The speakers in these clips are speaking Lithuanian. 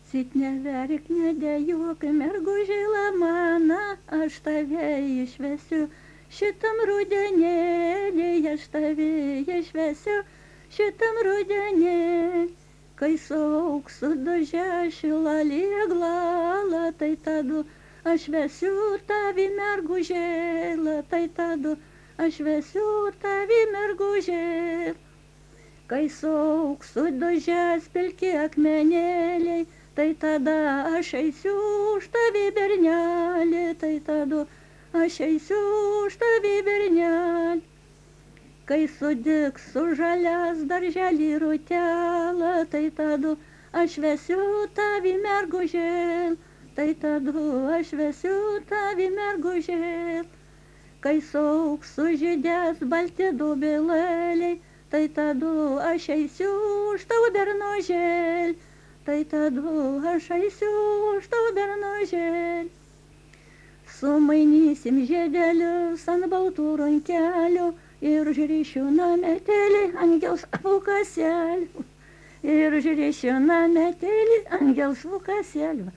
Sit neverk, nedejuok, mergužėla mana, aš tave išvesiu, šitam rudenėlį, aš tave išvesiu, šitam rudenėlį. Kai suaugs sudužę šilalėglala, tai tadu aš vesiu tavi mergužėla, tai tadu aš vesiu tavi mergužėla. Kai suaugs sudužęs pilki akmenėliai, tai tada aš eisiu už tavi bernelį, tai tadu aš eisiu už tavi bernelį. Kai sudiks sužalias darželį rutelą, tai tadu aš vesiu tavi mergužėl, tai tadu aš vesiu tavi mergužėl. Kai suaugs sužydės balti dobilėliai, tai tadu aš eisiu už tavo bernužėl, tai tadu aš eisiu už tavo bernužėl. Sumainysim žiedelius ant baltų rankelių ir užrišiu nametelį angelsvų kaselių. Ir užrišiu nametelį angelsvų kaselių.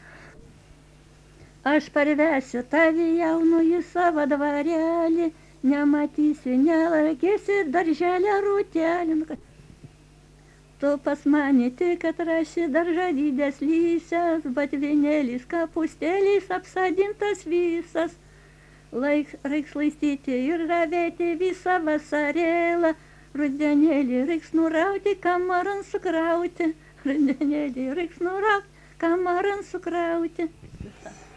Aš parvesiu tavi jaunų į savo dvarelį, nematysi, nelakėsi darželę rūtelį. Tu pas mane tik atrasi daržavydės lysės, batvinėlis kapustėlis apsadintas visas. Reiks laistyti ir ravėti visą vasarėlą, rudenėlį reiks nurauti, kamaran sukrauti, rudenėlį reiks nurauti, kamaran sukrauti.